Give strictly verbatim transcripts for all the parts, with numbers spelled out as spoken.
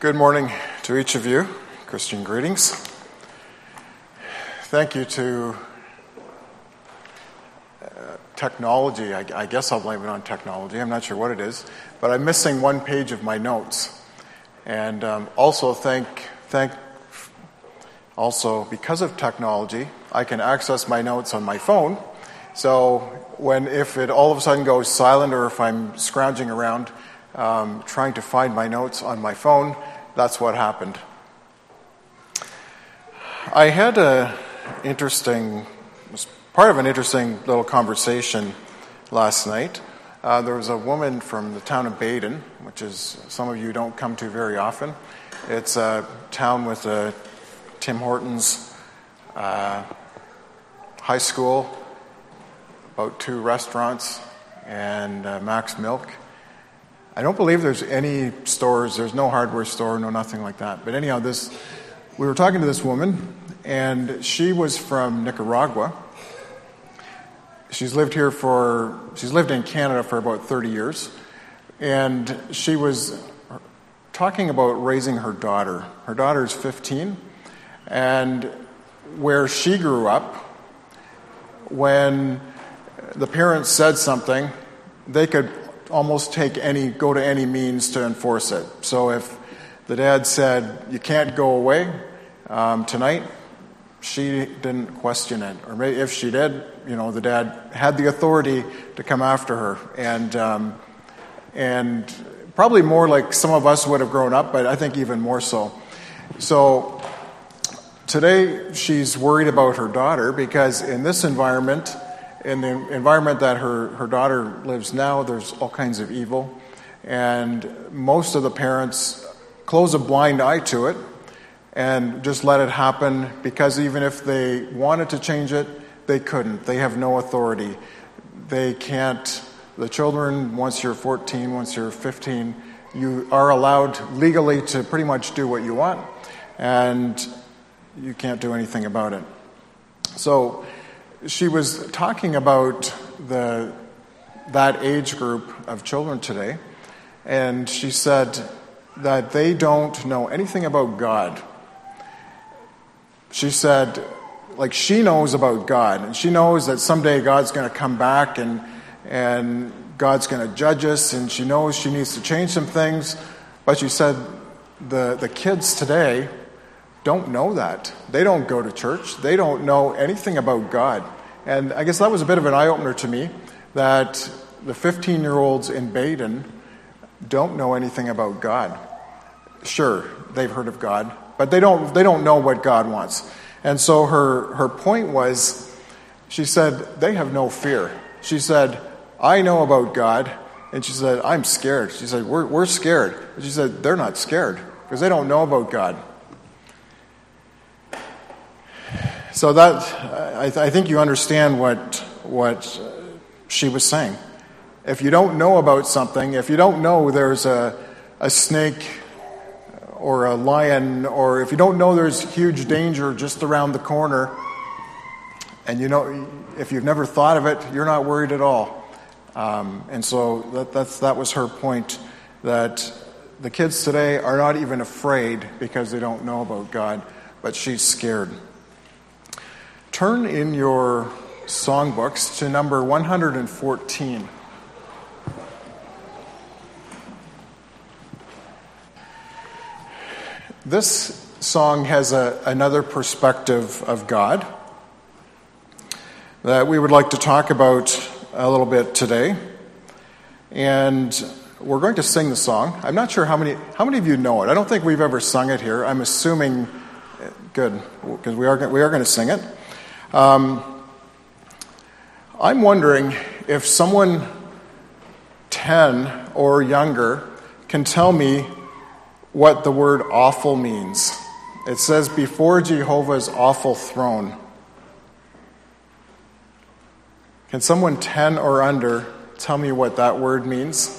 Good morning to each of you. Christian greetings. Thank you to uh, technology. I, I guess I'll blame it on technology. I'm not sure what it is. But I'm missing one page of my notes. And um, also thank, thank, also because of technology, I can access my notes on my phone. So when if it all of a sudden goes silent or if I'm scrounging around um, trying to find my notes on my phone, that's what happened. I had a interesting, was part of an interesting little conversation last night. Uh, there was a woman from the town of Baden, which is some of you don't come to very often. It's a town with a Tim Hortons uh, high school, about two restaurants, and uh, Max Milk. I don't believe there's any stores, there's no hardware store, no nothing like that. But anyhow, this we were talking to this woman, and she was from Nicaragua. She's lived here for, she's lived in Canada for about thirty years. And she was talking about raising her daughter. Her daughter's fifteen, and where she grew up, when the parents said something, they could almost take any, go to any means to enforce it. So if the dad said, you can't go away um, tonight, she didn't question it. Or maybe if she did, you know, the dad had the authority to come after her. And um, and probably more like some of us would have grown up, but I think even more so. So today she's worried about her daughter because in this environment, in the environment that her, her daughter lives now, there's all kinds of evil. And most of the parents close a blind eye to it and just let it happen because even if they wanted to change it, they couldn't. They have no authority. They can't. The children, once you're fourteen, once you're fifteen, you are allowed legally to pretty much do what you want, and you can't do anything about it. So she was talking about the that age group of children today, and she said that they don't know anything about God. She said, like, she knows about God, and she knows that someday God's going to come back and and God's going to judge us, and she knows she needs to change some things, but she said the the kids today don't know that. They don't go to church. They don't know anything about God. And I guess that was a bit of an eye-opener to me, that the fifteen-year-olds in Baden don't know anything about God. Sure, they've heard of God, but they don't they don't know what God wants. And so her, her point was, she said, they have no fear. She said, I know about God, and she said, I'm scared. She said, we're we're scared. But she said, they're not scared, because they don't know about God. So that, I, th- I think you understand what what she was saying. If you don't know about something, if you don't know there's a, a snake or a lion, or if you don't know there's huge danger just around the corner, and you know, if you've never thought of it, you're not worried at all. Um, and so that, that's, that was her point, that the kids today are not even afraid because they don't know about God, but she's scared. Turn in your songbooks to number one hundred fourteen. This song has a, another perspective of God that we would like to talk about a little bit today. And we're going to sing the song. I'm not sure how many how many of you know it. I don't think we've ever sung it here. I'm assuming, good, because we are we are going to sing it. Um, I'm wondering if someone ten or younger can tell me what the word awful means. It says, before Jehovah's awful throne. Can someone ten or under tell me what that word means?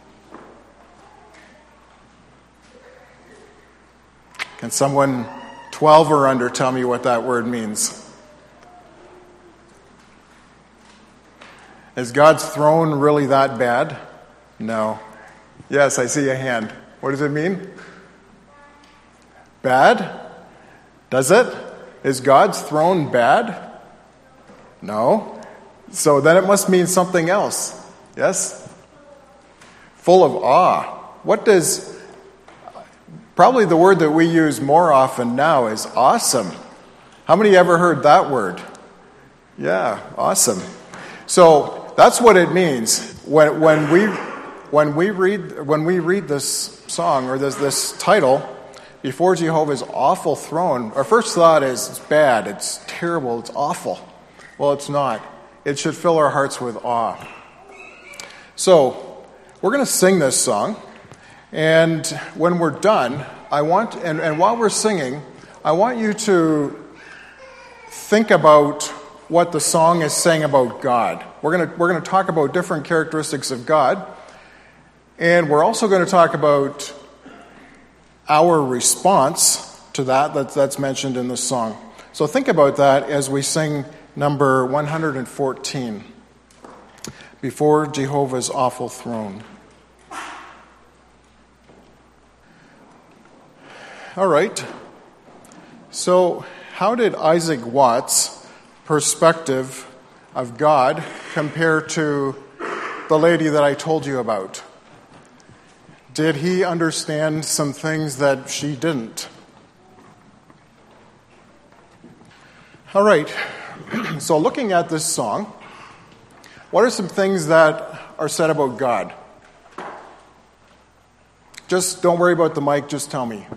Can someone twelve or under tell me what that word means? Is God's throne really that bad? No. Yes, I see a hand. What does it mean? bad? Does it? Is God's throne bad? No. So then it must mean something else. Yes? Full of awe. What does... Probably the word that we use more often now is awesome. How many ever heard that word? Yeah, awesome. So that's what it means when when we when we read when we read this song or this this title, Before Jehovah's Awful Throne. Our first thought is it's bad, it's terrible, it's awful. Well, it's not. It should fill our hearts with awe. So we're going to sing this song. And when we're done, I want, and, and while we're singing, I want you to think about what the song is saying about God. We're going to, we're going to talk about different characteristics of God. And we're also going to talk about our response to that, that that's mentioned in the song. So think about that as we sing number one hundred fourteen, Before Jehovah's Awful Throne. All right. So, how did Isaac Watts' perspective of God compare to the lady that I told you about? Did he understand some things that she didn't? All right. So, looking at this song, what are some things that are said about God? Just don't worry about the mic, just tell me.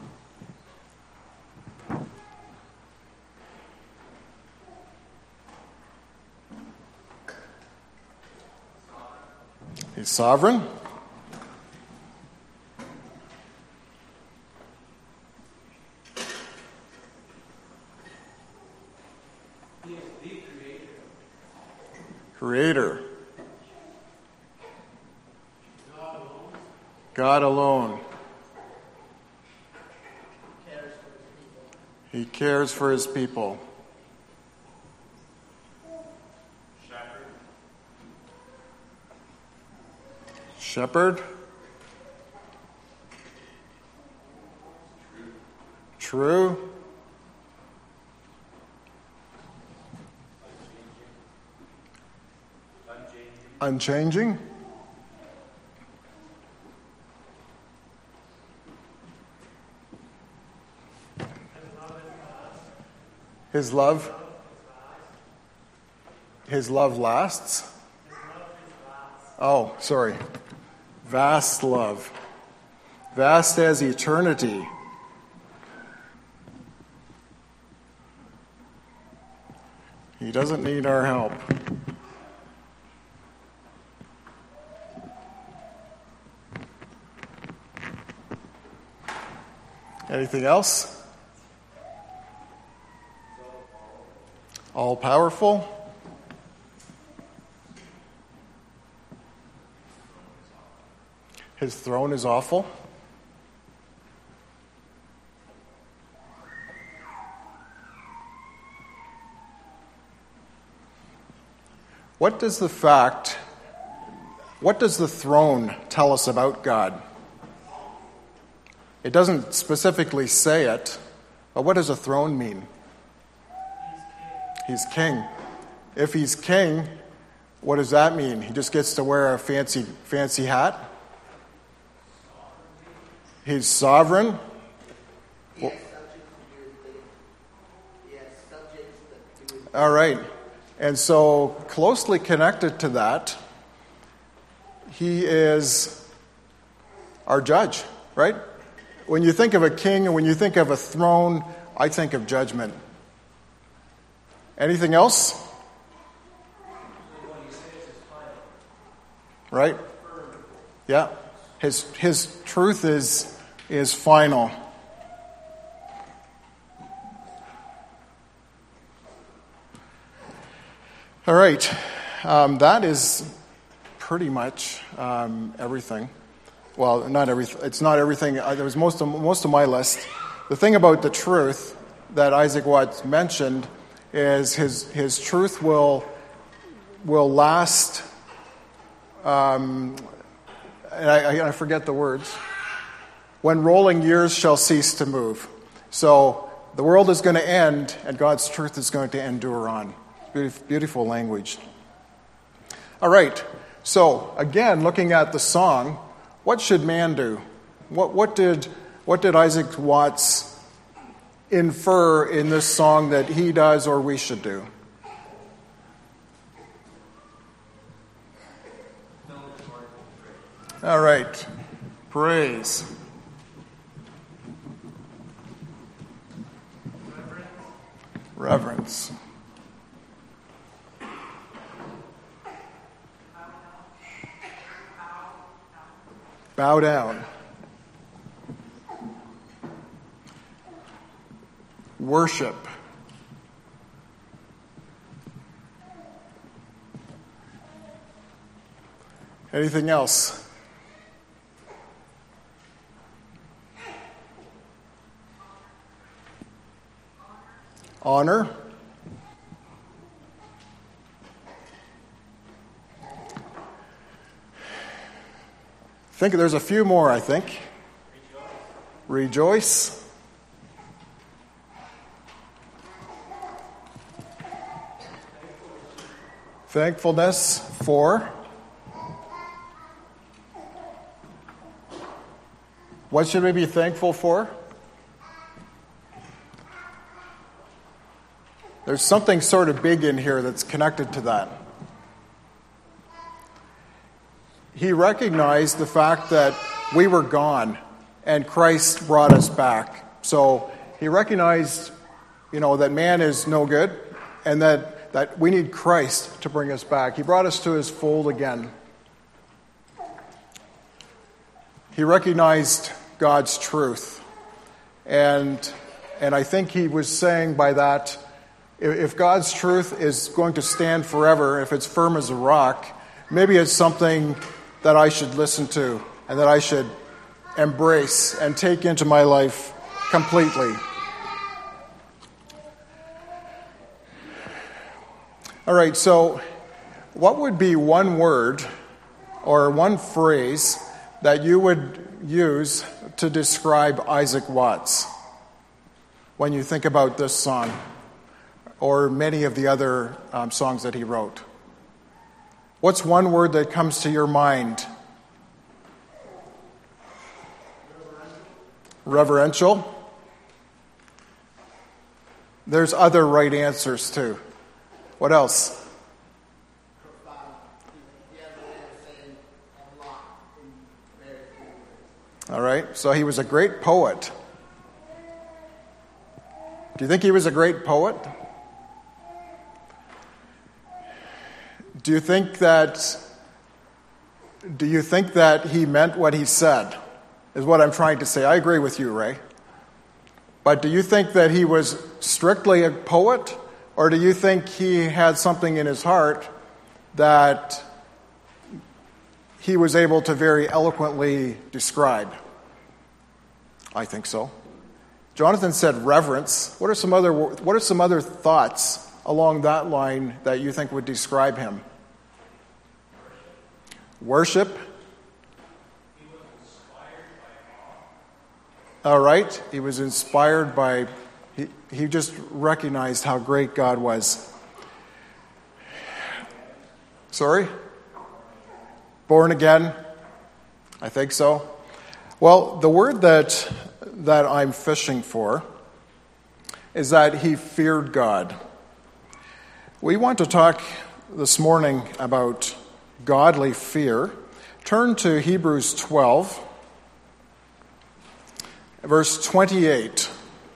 He's sovereign. He is the creator. Creator. God alone. God alone. Cares for his people. He cares for his people. Shepherd. True. True. Unchanging. His love. His love lasts. Oh, sorry. Vast love. Vast as eternity. He doesn't need our help. Anything else? All powerful. His throne is awful. What does the fact, what does the throne tell us about God? It doesn't specifically say it, but what does a throne mean? He's king. If he's king, what does that mean? He just gets to wear a fancy, fancy hat? He's sovereign. Well, all right. And so, closely connected to that, he is our judge, right? When you think of a king and when you think of a throne, I think of judgment. Anything else? Right? Yeah. His his truth is is final. All right. Um, that is pretty much um, everything. Well, not everything. It's not everything. Uh, there was most of most of my list. The thing about the truth that Isaac Watts mentioned is his his truth will will last. Um, and I, I forget the words. When rolling years shall cease to move. So the world is going to end, and God's truth is going to endure on. Beautiful, beautiful language. All right. So again, looking at the song, what should man do? What, what did what did Isaac Watts infer in this song that he does or we should do? All right. Praise. Reverence. Bow down. Worship. Anything else? Honor. I think there's a few more, I think. Rejoice. Rejoice. Thankfulness for. What should we be thankful for? There's something sort of big in here that's connected to that. He recognized the fact that we were gone and Christ brought us back. So he recognized, you know, that man is no good and that, that we need Christ to bring us back. He brought us to his fold again. He recognized God's truth. And, and I think he was saying by that, if God's truth is going to stand forever, if it's firm as a rock, maybe it's something that I should listen to and that I should embrace and take into my life completely. All right, so what would be one word or one phrase that you would use to describe Isaac Watts when you think about this song or many of the other um, songs that he wrote? What's one word that comes to your mind? Reverential. Reverential. There's other right answers too. What else? All right, so he was a great poet. Do you think he was a great poet? Do you think that do you think that he meant what he said? Is what I'm trying to say. I agree with you, Ray. But do you think that he was strictly a poet, or do you think he had something in his heart that he was able to very eloquently describe? I think so. Jonathan said reverence. What are some other what are some other thoughts along that line that you think would describe him? Worship. He was inspired by God. All right. He was inspired by, he, he just recognized how great God was. Sorry? Born again? I think so. Well, the word that that I'm fishing for is that he feared God. We want to talk this morning about godly fear. Turn to Hebrews twelve, verse twenty-eight.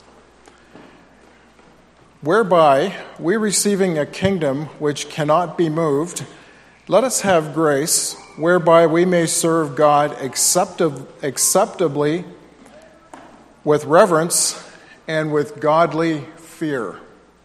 Whereby we receiving a kingdom which cannot be moved, let us have grace whereby we may serve God acceptab- acceptably with reverence and with godly fear.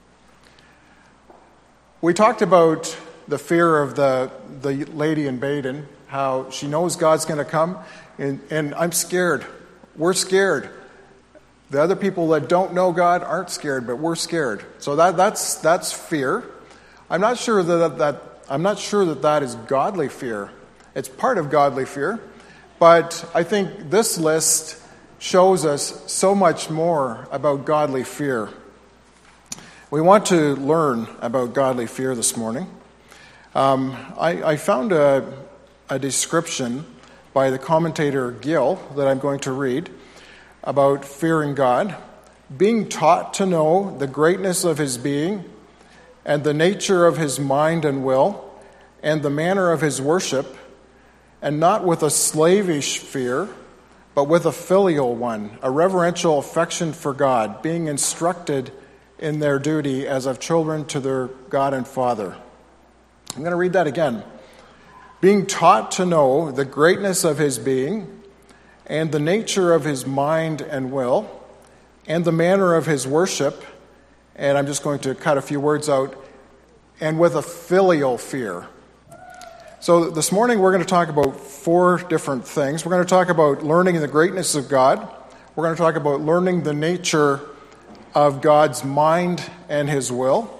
We talked about the fear of the, the lady in Baden, how she knows God's going to come, and, and I'm scared. We're scared. The other people that don't know God aren't scared, but we're scared. So that, that's that's fear. I'm not sure that, that I'm not sure that that is godly fear. It's part of godly fear, but I think this list shows us so much more about godly fear. We want to learn about godly fear this morning. Um, I, I found a, a description by the commentator Gill that I'm going to read about fearing God. Being taught to know the greatness of his being and the nature of his mind and will and the manner of his worship, and not with a slavish fear, but with a filial one, a reverential affection for God, being instructed in their duty as of children to their God and Father. I'm going to read that again. Being taught to know the greatness of his being and the nature of his mind and will and the manner of his worship, and I'm just going to cut a few words out, and with a filial fear. So this morning we're going to talk about four different things. We're going to talk about learning the greatness of God. We're going to talk about learning the nature of God's mind and his will.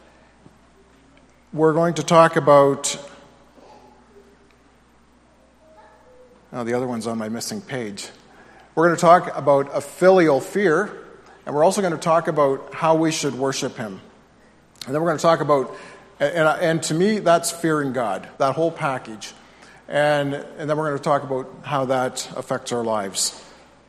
We're going to talk about... Oh, the other one's on my missing page. We're going to talk about a filial fear, and we're also going to talk about how we should worship him. And then we're going to talk about... And, and to me, that's fearing God, that whole package. And, and then we're going to talk about how that affects our lives.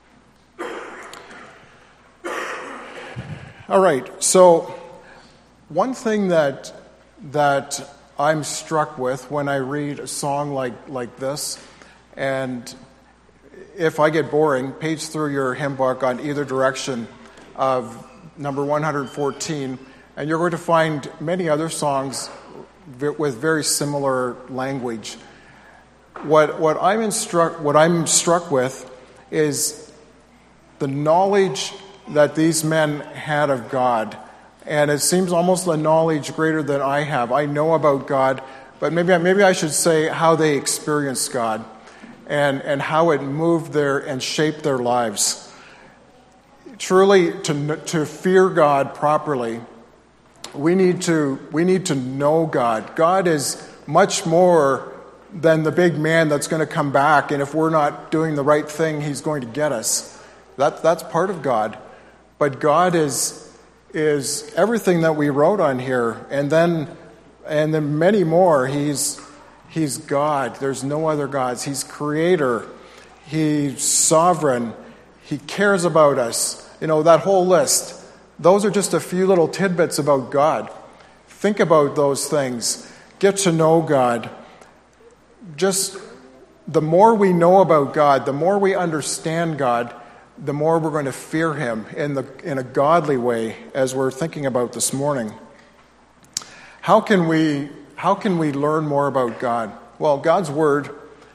All right, so one thing that that I'm struck with when I read a song like, like this, and if I get boring, page through your hymn book on either direction of number one hundred fourteen, and you're going to find many other songs with very similar language. What what I'm instruct what I'm struck with is the knowledge that these men had of God, and it seems almost a knowledge greater than I have. I know about God, but maybe maybe I should say how they experienced God, and and how it moved their and shaped their lives. Truly, to to fear God properly, we need to we need to know God. God is much more than the big man that's going to come back, and if we're not doing the right thing, he's going to get us. That that's part of God. But God is is everything that we wrote on here, and then and then many more. He's he's God. There's no other gods. He's creator. He's sovereign. He cares about us. You know, that whole list. Those are just a few little tidbits about God. Think about those things. Get to know God. Just the more we know about God, the more we understand God, the more we're going to fear him in the in a godly way, as we're thinking about this morning. How can we how can we learn more about God? Well, God's word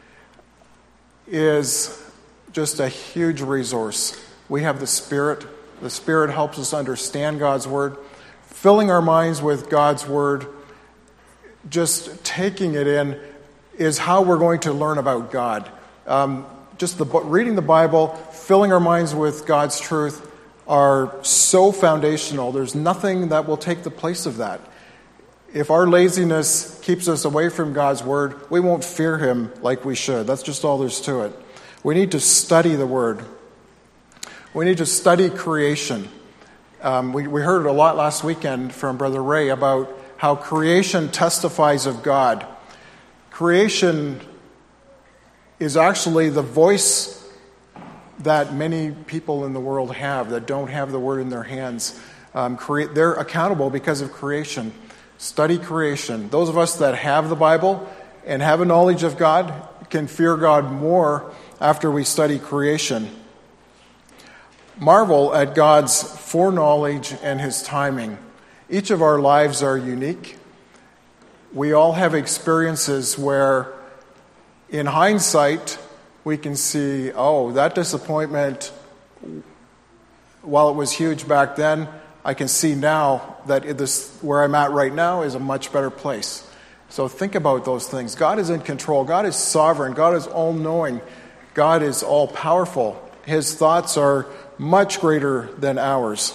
is just a huge resource. We have the Spirit. The Spirit helps us understand God's word. Filling our minds with God's word, just taking it in, is how we're going to learn about God. Um, just the reading the Bible, filling our minds with God's truth are so foundational. There's nothing that will take the place of that. If our laziness keeps us away from God's word, we won't fear him like we should. That's just all there's to it. We need to study the word. We need to study creation. Um, we, we heard a lot last weekend from Brother Ray about how creation testifies of God. Creation is actually the voice that many people in the world have that don't have the word in their hands. Um, crea- they're accountable because of creation. Study creation. Those of us that have the Bible and have a knowledge of God can fear God more after we study creation. Marvel at God's foreknowledge and his timing. Each of our lives are unique. We all have experiences where, in hindsight, we can see, oh, that disappointment, while it was huge back then, I can see now that it, this, where I'm at right now is a much better place. So think about those things. God is in control. God is sovereign. God is all-knowing. God is all-powerful. His thoughts are much greater than ours.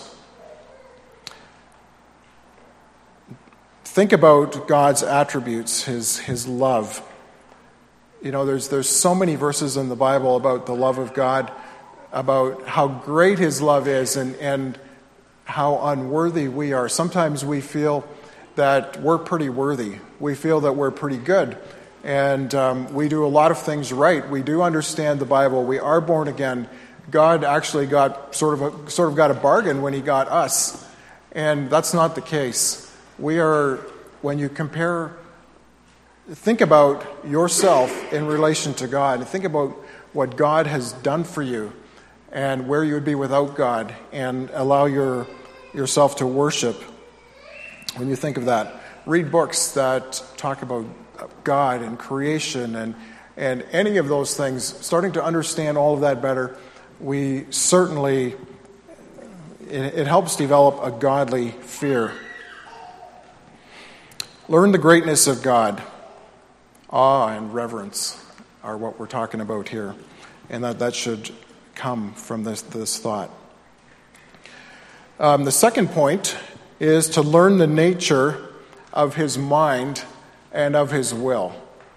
Think about God's attributes, his his love. You know, there's there's so many verses in the Bible about the love of God. about how great his love is and, and how unworthy we are. Sometimes we feel that we're pretty worthy. We feel that we're pretty good. And um, we do a lot of things right. We do understand the Bible. We are born again. God actually got sort of a, sort of got a bargain when he got us. And that's not the case. We are, when you compare, think about yourself in relation to God. And think about what God has done for you and where you would be without God, and allow your yourself to worship when you think of that. Read books that talk about God and creation and, and any of those things. Starting to understand all of that better, we certainly, it, it helps develop a godly fear. Learn the greatness of God. Awe and reverence are what we're talking about here. And that, that should come from this, this thought. Um, the second point is to learn the nature of his mind and of his will.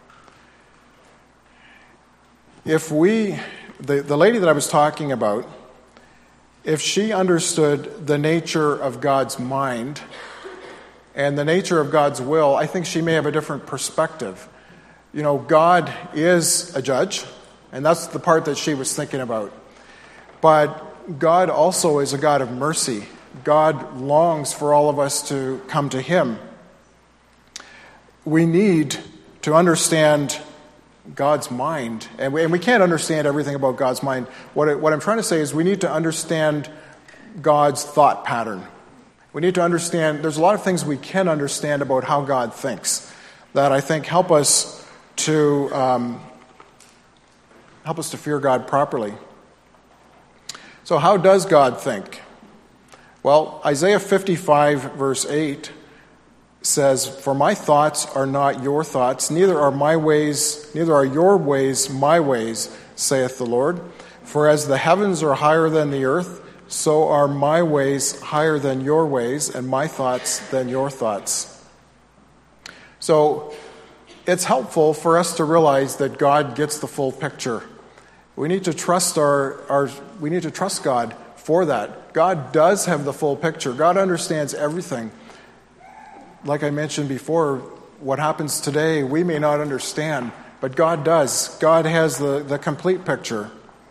If we, the, the lady that I was talking about, if she understood the nature of God's mind and the nature of God's will, I think she may have a different perspective. You know, God is a judge, and that's the part that she was thinking about. But God also is a God of mercy. God longs for all of us to come to him. We need to understand God's mind. And we, and we can't understand everything about God's mind. What, I, what I'm trying to say is we need to understand God's thought pattern. We need to understand, there's a lot of things we can understand about how God thinks that I think help us to um, help us to fear God properly. So how does God think? Well, Isaiah fifty-five, verse eight says, "For my thoughts are not your thoughts, neither are my ways, neither are your ways my ways, saith the Lord. For as the heavens are higher than the earth, so are my ways higher than your ways, and my thoughts than your thoughts." So it's helpful for us to realize that God gets the full picture. We need to trust our, our we need to trust God for that. God does have the full picture. God understands everything. Like I mentioned before, what happens today we may not understand, but God does. God has the, the complete picture.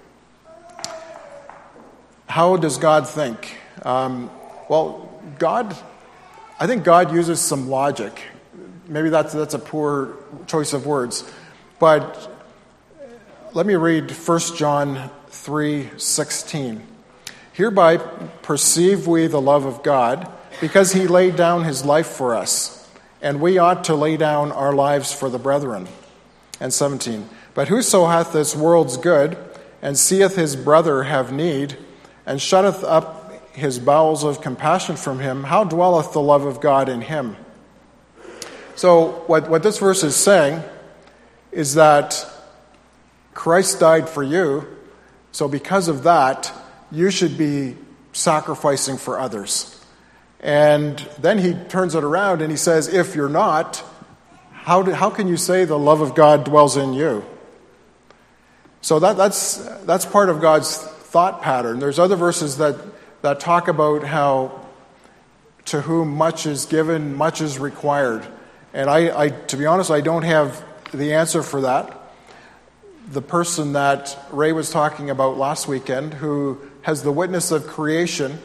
How does God think? Um, well, God, I think God uses some logic. Maybe that's that's a poor choice of words, but let me read First John three sixteen. "Hereby perceive we the love of God, because he laid down his life for us, and we ought to lay down our lives for the brethren." And seventeen. "But whoso hath this world's good, and seeth his brother have need, and shutteth up his bowels of compassion from him, how dwelleth the love of God in him?" So what, what this verse is saying is that Christ died for you, so because of that, you should be sacrificing for others. And then he turns it around and he says, if you're not, how do, how can you say the love of God dwells in you? So that, that's that's part of God's thought pattern. There's other verses that, that talk about how to whom much is given, much is required. And I, I to be honest, I don't have the answer for that. The person that Ray was talking about last weekend, who has the witness of creation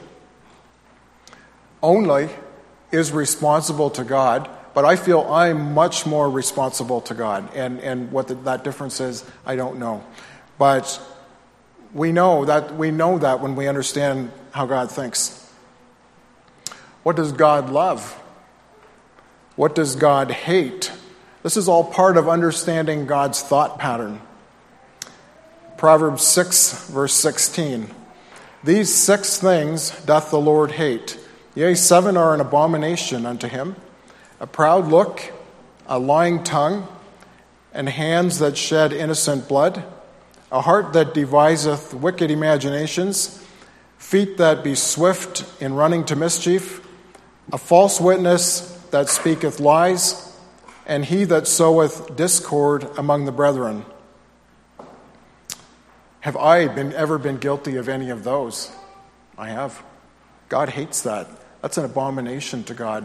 only, is responsible to God, but I feel I'm much more responsible to God. And, and what the, that difference is, I don't know. But we know that we know that when we understand how God thinks. What does God love? What does God hate? This is all part of understanding God's thought pattern. Proverbs six, verse sixteen. "These six things doth the Lord hate. Yea, seven are an abomination unto him: a proud look, a lying tongue, and hands that shed innocent blood, a heart that deviseth wicked imaginations, feet that be swift in running to mischief, a false witness that speaketh lies, and he that soweth discord among the brethren." Have I been ever been guilty of any of those? I have. God hates that. That's an abomination to God.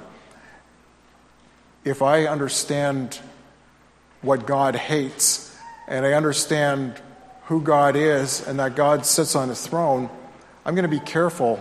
If I understand what God hates, and I understand who God is, and that God sits on his throne, I'm going to be careful.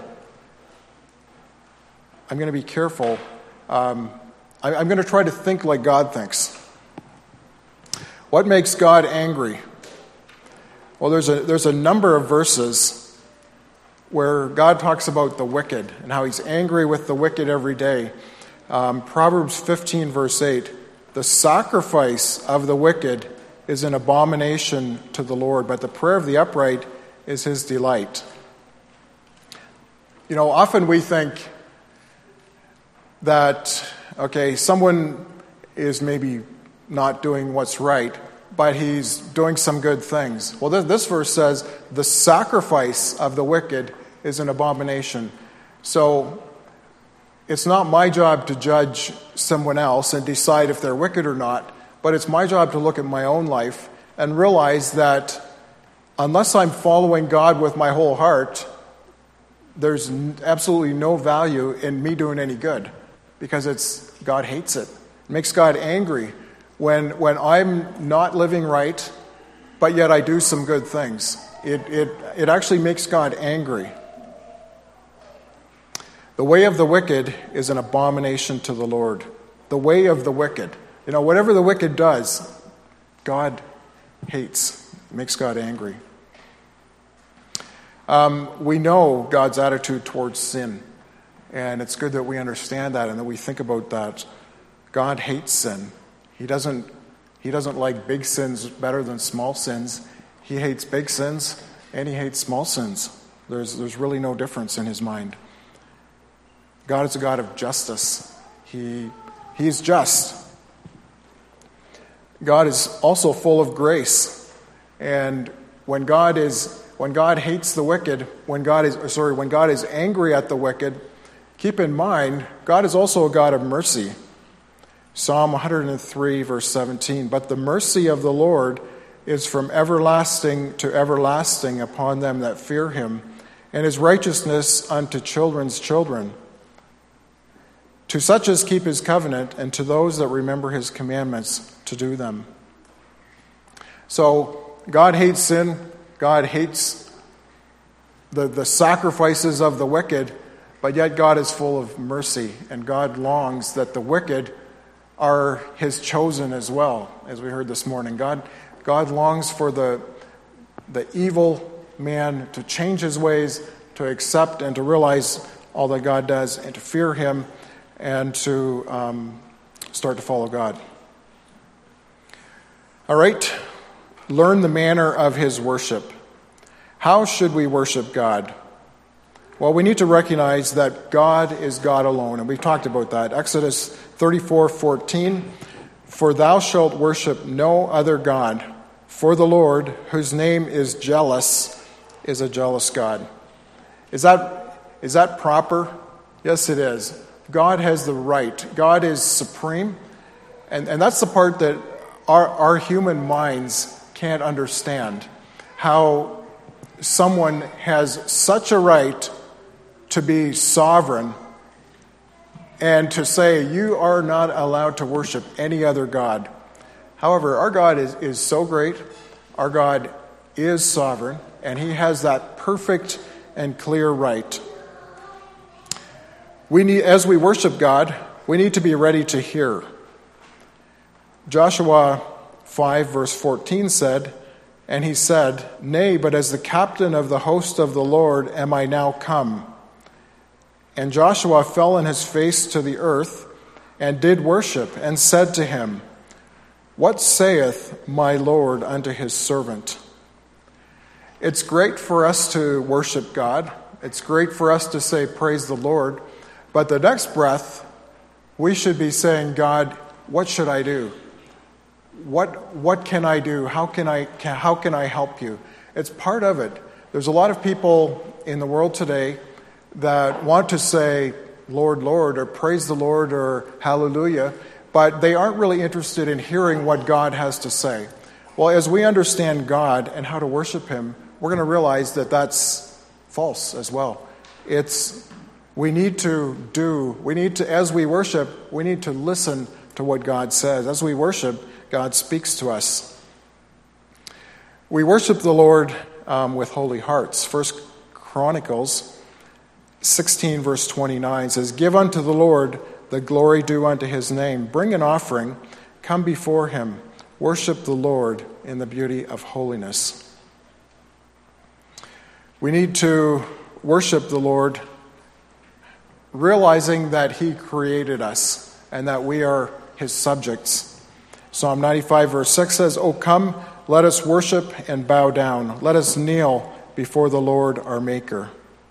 I'm going to be careful. Um, I, I'm going to try to think like God thinks. What makes God angry? Well, there's a there's a number of verses where God talks about the wicked and how he's angry with the wicked every day. Um, Proverbs fifteen, verse eight, the sacrifice of the wicked is an abomination to the Lord, but the prayer of the upright is his delight. You know, often we think that, okay, someone is maybe not doing what's right, but he's doing some good things. Well, this, this verse says, the sacrifice of the wicked is an abomination. So it's not my job to judge someone else and decide if they're wicked or not, but it's my job to look at my own life and realize that unless I'm following God with my whole heart, there's absolutely no value in me doing any good, because it's God hates it. It makes God angry when when I'm not living right, but yet I do some good things. It it it actually makes God angry. The way of the wicked is an abomination to the Lord. The way of the wicked. You know, whatever the wicked does, God hates. It makes God angry. Um, we know God's attitude towards sin, and it's good that we understand that and that we think about that. God hates sin. He doesn't, he doesn't like big sins better than small sins. He hates big sins, and he hates small sins. There's, there's really no difference in his mind. God is a God of justice. He, he's just. God is also full of grace. And when God is when God hates the wicked, when God is sorry, when God is angry at the wicked, keep in mind, God is also a God of mercy. Psalm one hundred three, verse seventeen, but the mercy of the Lord is from everlasting to everlasting upon them that fear him, and his righteousness unto children's children. To such as keep his covenant, and to those that remember his commandments to do them. So, God hates sin. God hates the, the sacrifices of the wicked, but yet God is full of mercy, and God longs that the wicked are his chosen as well, as we heard this morning. God, God longs for the, the evil man to change his ways, to accept and to realize all that God does, and to fear him, and to um, start to follow God. All right, learn the manner of his worship. How should we worship God? Well, we need to recognize that God is God alone, and we've talked about that. Exodus thirty-four fourteen, for thou shalt worship no other God, for the Lord, whose name is jealous, is a jealous God. Is that, is that proper? Yes, it is. God has the right. God is supreme. And, and that's the part that our, our human minds can't understand. How someone has such a right to be sovereign and to say you are not allowed to worship any other God. However, our God is, is so great. Our God is sovereign, and he has that perfect and clear right. We need, as we worship God, we need to be ready to hear. Joshua five, verse fourteen said, and he said, nay, but as the captain of the host of the Lord am I now come. And Joshua fell on his face to the earth and did worship, and said to him, what saith my Lord unto his servant? It's great for us to worship God. It's great for us to say, praise the Lord. But the next breath, we should be saying, God, what should I do? What what can I do? How can I can, how can I help you? It's part of it. There's a lot of people in the world today that want to say, Lord, Lord, or praise the Lord, or hallelujah, but they aren't really interested in hearing what God has to say. Well, as we understand God and how to worship him, we're going to realize that that's false as well. It's we need to do, we need to, as we worship, we need to listen to what God says. As we worship, God speaks to us. We worship the Lord um, with holy hearts. First Chronicles sixteen, verse twenty-nine says, "Give unto the Lord the glory due unto his name. Bring an offering, come before him. Worship the Lord in the beauty of holiness." We need to worship the Lord realizing that he created us and that we are his subjects. Psalm ninety-five, verse six says, "O come, let us worship and bow down. Let us kneel before the Lord our Maker."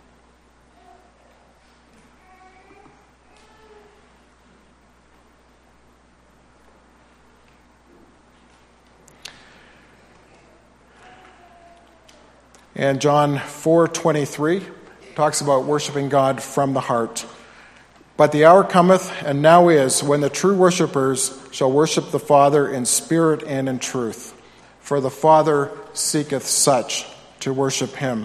And John four twenty-three talks about worshiping God from the heart. "But the hour cometh, and now is, when the true worshipers shall worship the Father in spirit and in truth. For the Father seeketh such to worship him."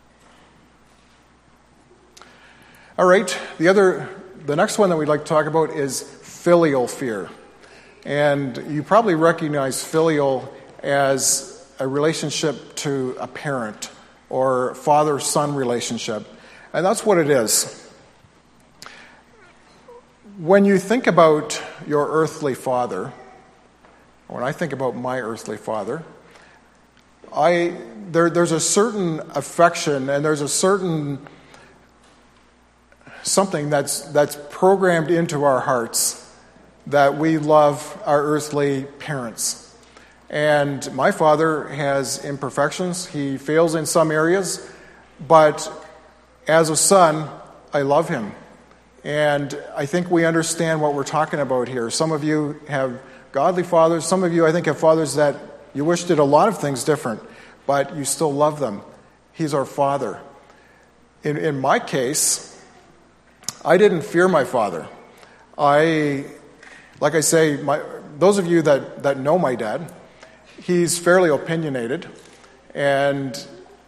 All right, the other, the next one that we'd like to talk about is filial fear. And you probably recognize filial as a relationship to a parent or father-son relationship. And that's what it is. When you think about your earthly father, when I think about my earthly father, I there, there's a certain affection and there's a certain something that's that's programmed into our hearts that we love our earthly parents. And my father has imperfections. He fails in some areas, but as a son, I love him. And I think we understand what we're talking about here. Some of you have godly fathers. Some of you, I think, have fathers that you wish did a lot of things different, but you still love them. He's our father. In, in my case, I didn't fear my father. I, like I say, my, those of you that, that know my dad, he's fairly opinionated, and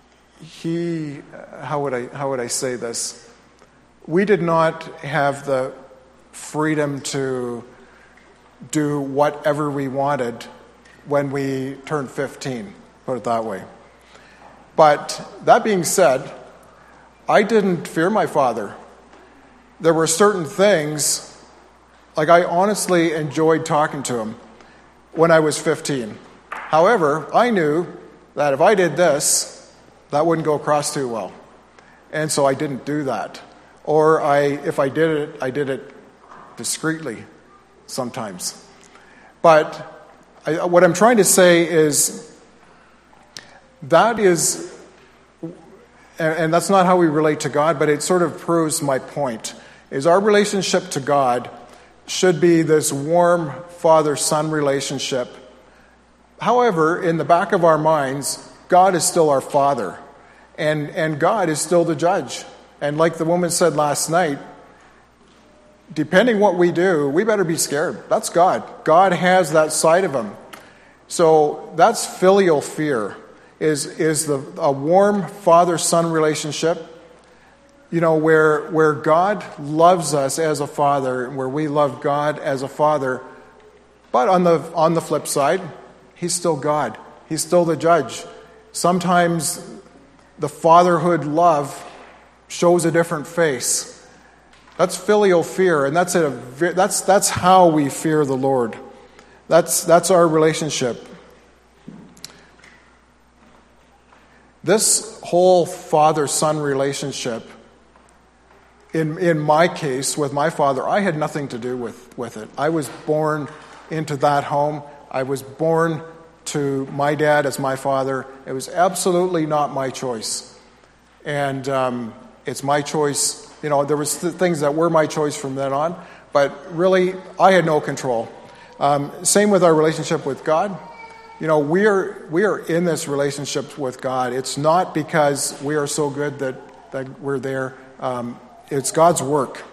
he, how would I, how would I say this? We did not have the freedom to do whatever we wanted when we turned fifteen, put it that way. But that being said, I didn't fear my father. There were certain things, like I honestly enjoyed talking to him when I was fifteen. However, I knew that if I did this, that wouldn't go across too well. And so I didn't do that. Or I, if I did it, I did it discreetly sometimes. But I, what I'm trying to say is that is, and, and that's not how we relate to God, but it sort of proves my point, is our relationship to God should be this warm father-son relationship. However, in the back of our minds, God is still our Father, and, and God is still the judge. And like the woman said last night, depending what we do, we better be scared. That's God. God has that side of him. So that's filial fear, is, is the, a warm father-son relationship, you know, where, where God loves us as a father, where we love God as a father. But on the, on the flip side, he's still God. He's still the judge. Sometimes the fatherhood love shows a different face. That's filial fear, and that's a that's that's how we fear the Lord. That's that's our relationship. This whole father-son relationship, in in my case with my father, I had nothing to do with, with it. I was born into that home. I was born to my dad as my father. It was absolutely not my choice. And um, it's my choice. You know, there was th- things that were my choice from then on, but really, I had no control. Um, same with our relationship with God. You know, we are we are in this relationship with God. It's not because we are so good that, that we're there. Um, it's God's work.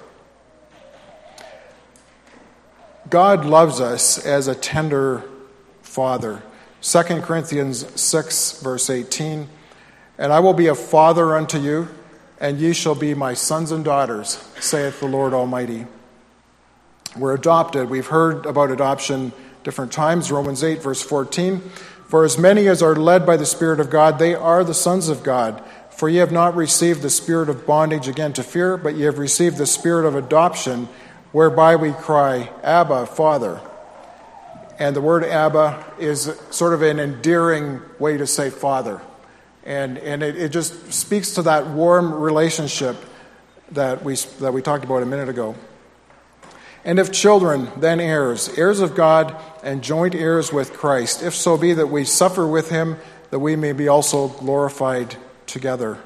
God loves us as a tender father. Second Corinthians six, verse eighteen, And I will be a father unto you, and ye shall be my sons and daughters, saith the Lord Almighty. We're adopted. We've heard about adoption different times. Romans eight, verse fourteen. For as many as are led by the Spirit of God, they are the sons of God. For ye have not received the spirit of bondage again to fear, but ye have received the spirit of adoption, whereby we cry, Abba, Father. And the word Abba is sort of an endearing way to say Father. And and it, it just speaks to that warm relationship that we that we talked about a minute ago. And if children, then heirs, heirs of God and joint heirs with Christ, if so be that we suffer with him, that we may be also glorified together.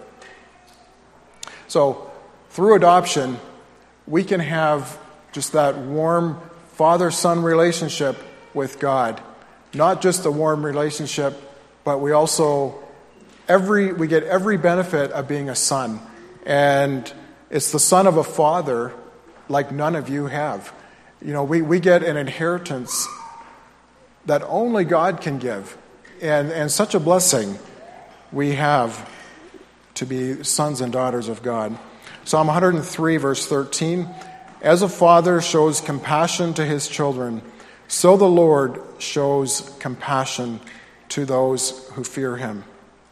So, through adoption, we can have just that warm father-son relationship with God. Not just a warm relationship, but we also every we get every benefit of being a son. And it's the son of a father like none of you have. You know, we, we get an inheritance that only God can give. And, and such a blessing we have to be sons and daughters of God. Psalm one hundred three, verse thirteen. As a father shows compassion to his children, so the Lord shows compassion to those who fear him.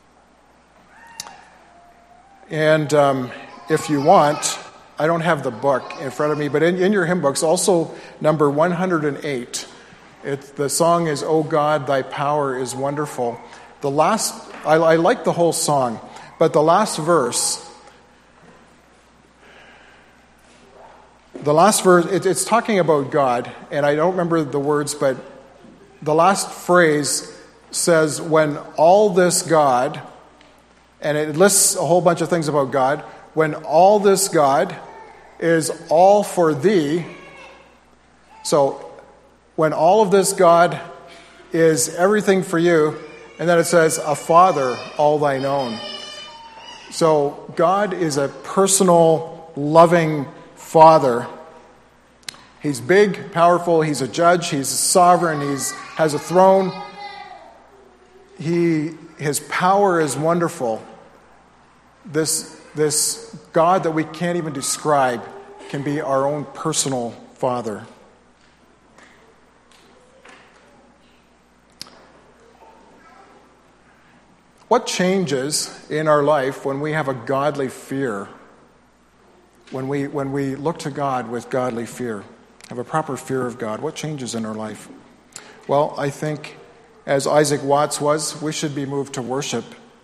And um, if you want, I don't have the book in front of me, but in, in your hymn books, also number one hundred eight. It, the song is, O God, thy power is wonderful. The last, I, I like the whole song, but the last verse, the last verse, it, it's talking about God, and I don't remember the words, but the last phrase says, when all this God, and it lists a whole bunch of things about God, when all this God is all for thee. So, when all of this God is everything for you, and then it says, a father, all thine own. So, God is a personal, loving father. He's big, powerful, he's a judge, he's sovereign, he's has a throne. He, his power is wonderful. This, this God that we can't even describe can be our own personal Father. What changes in our life when we have a godly fear? When we, when we look to God with godly fear, have a proper fear of God, what changes in our life? Well, I think, as Isaac Watts was, we should be moved to worship.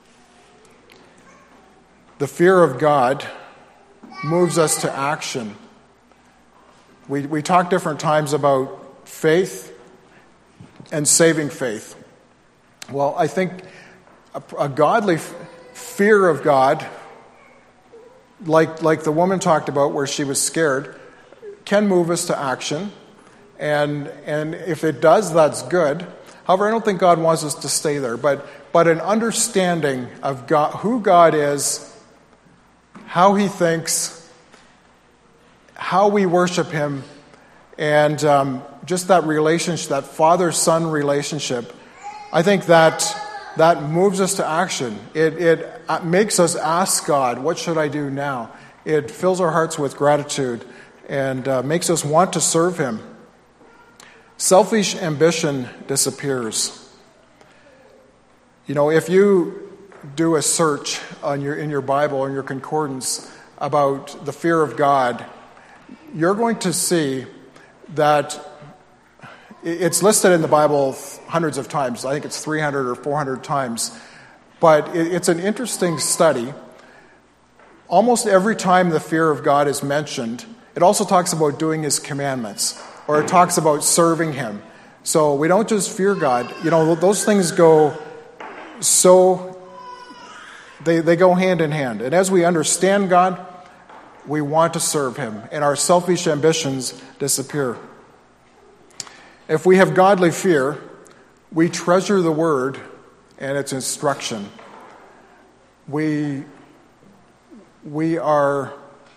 The fear of God moves us to action. We we talk different times about faith and saving faith. Well, I think a, a godly f- fear of God, like like the woman talked about where she was scared, can move us to action. And and if it does, that's good. However, I don't think God wants us to stay there. But but an understanding of God, who God is, how he thinks, how we worship him, and um, just that relationship, that father-son relationship, I think that that moves us to action. It, it makes us ask God, what should I do now? It fills our hearts with gratitude and uh, makes us want to serve him. Selfish ambition disappears. You know, if you do a search on your in your Bible or in your concordance about the fear of God, you're going to see that it's listed in the Bible hundreds of times. I think it's three hundred or four hundred times. But it's an interesting study. Almost every time the fear of God is mentioned, it also talks about doing his commandments, or it talks about serving him. So we don't just fear God. You know, those things go so They they go hand in hand. And as we understand God, we want to serve him, and our selfish ambitions disappear. If we have godly fear, we treasure the word and its instruction. We we are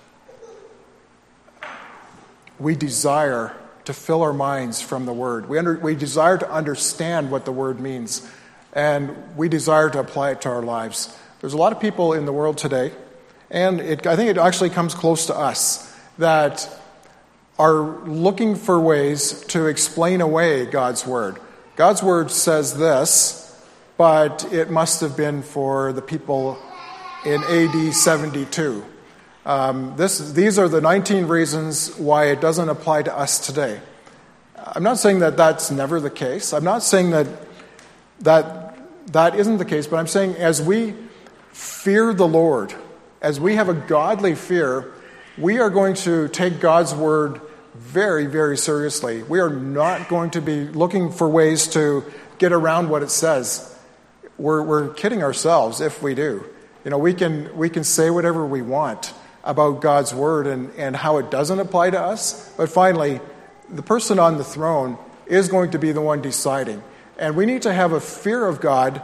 we desire to fill our minds from the word. We under, we desire to understand what the word means, and we desire to apply it to our lives. There's a lot of people in the world today, and it, I think it actually comes close to us, that are looking for ways to explain away God's Word. God's Word says this, but it must have been for the people in A D seventy-two. Um, this, these are the nineteen reasons why it doesn't apply to us today. I'm not saying that that's never the case. I'm not saying that that, that isn't the case, but I'm saying as we fear the Lord, as we have a godly fear, we are going to take God's Word very, very seriously. We are not going to be looking for ways to get around what it says. We're, we're kidding ourselves if we do. You know, we can we can say whatever we want about God's Word and, and how it doesn't apply to us, but finally, the person on the throne is going to be the one deciding. And we need to have a fear of God.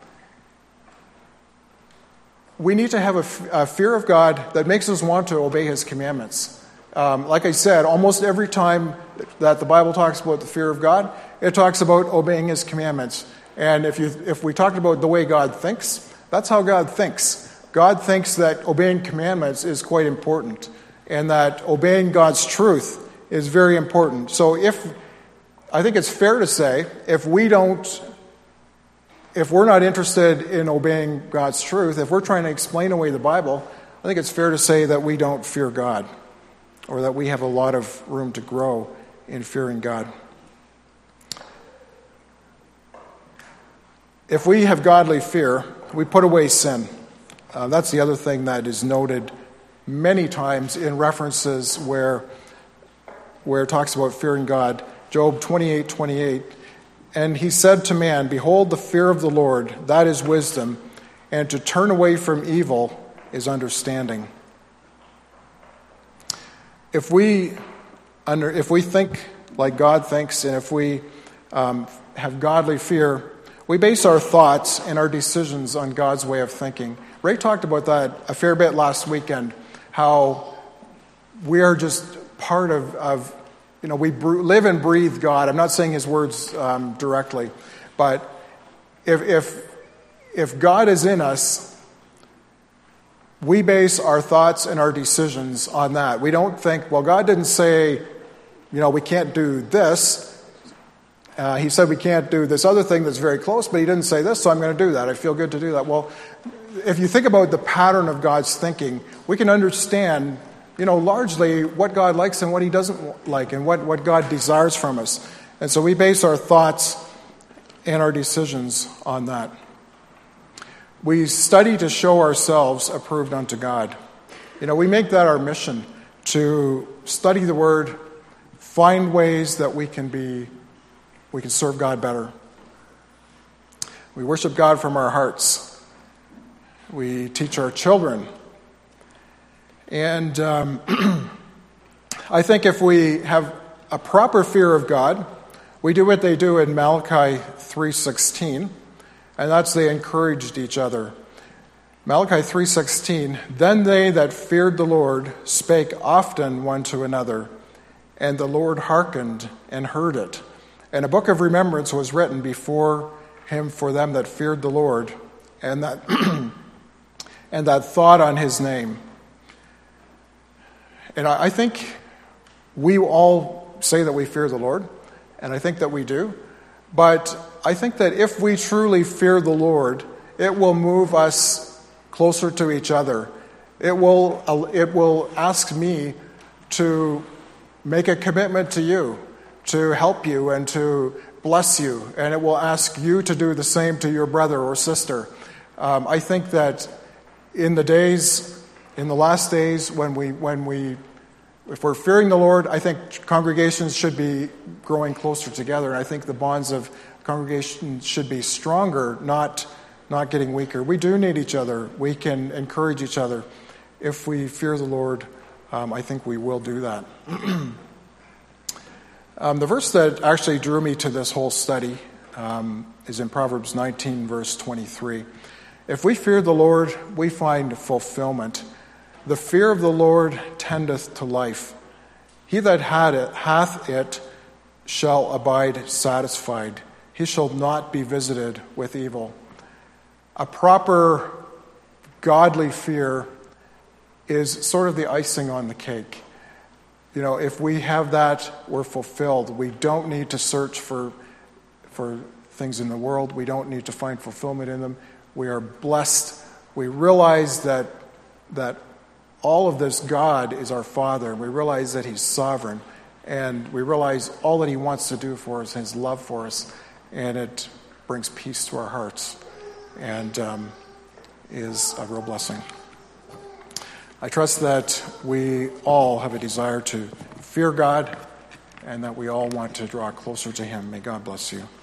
We need to have a, a fear of God that makes us want to obey His commandments. Um, like I said, almost every time that the Bible talks about the fear of God, it talks about obeying His commandments. And if you if we talked about the way God thinks, that's how God thinks. God thinks that obeying commandments is quite important, and that obeying God's truth is very important. So if I think it's fair to say, if we don't, if we're not interested in obeying God's truth, if we're trying to explain away the Bible, I think it's fair to say that we don't fear God, or that we have a lot of room to grow in fearing God. If we have godly fear, we put away sin. Uh, that's the other thing that is noted many times in references where, where it talks about fearing God. Job twenty-eight twenty-eight, and he said to man, behold, the fear of the Lord, that is wisdom, and to turn away from evil is understanding. If we under, if we think like God thinks, and if we um, have godly fear, we base our thoughts and our decisions on God's way of thinking. Ray talked about that a fair bit last weekend, how we are just part of, of you know, we live and breathe God. I'm not saying his words um, directly, but if, if, if God is in us, we base our thoughts and our decisions on that. We don't think, well, God didn't say, you know, we can't do this. Uh, he said we can't do this other thing that's very close, but he didn't say this, so I'm going to do that. I feel good to do that. Well, if you think about the pattern of God's thinking, we can understand, you know, largely what God likes and what he doesn't like, and what, what God desires from us. And so we base our thoughts and our decisions on that. We study to show ourselves approved unto God. You know, we make that our mission, to study the Word, find ways that we can be, we can serve God better. We worship God from our hearts. We teach our children. And um, I think if we have a proper fear of God, we do what they do in Malachi three sixteen, and that's they encouraged each other. Malachi three sixteen, then they that feared the Lord spake often one to another, and the Lord hearkened and heard it. And a book of remembrance was written before him for them that feared the Lord, and that and that thought on his name. And I think we all say that we fear the Lord, and I think that we do. But I think that if we truly fear the Lord, it will move us closer to each other. It will, it will ask me to make a commitment to you, to help you and to bless you. And it will ask you to do the same to your brother or sister. Um, I think that in the days, in the last days, when we, when we, if we're fearing the Lord, I think congregations should be growing closer together. And I think the bonds of congregation should be stronger, not, not getting weaker. We do need each other. We can encourage each other. If we fear the Lord, um, I think we will do that. um, the verse that actually drew me to this whole study um, is in Proverbs nineteen, verse twenty-three. If we fear the Lord, we find fulfillment. The fear of the Lord tendeth to life. He that had it, hath it shall abide satisfied. He shall not be visited with evil. A proper godly fear is sort of the icing on the cake. You know, if we have that, we're fulfilled. We don't need to search for for things in the world. We don't need to find fulfillment in them. We are blessed. We realize that that all of this, God is our Father. We realize that He's sovereign. And we realize all that He wants to do for us, His love for us. And it brings peace to our hearts and um, is a real blessing. I trust that we all have a desire to fear God and that we all want to draw closer to Him. May God bless you.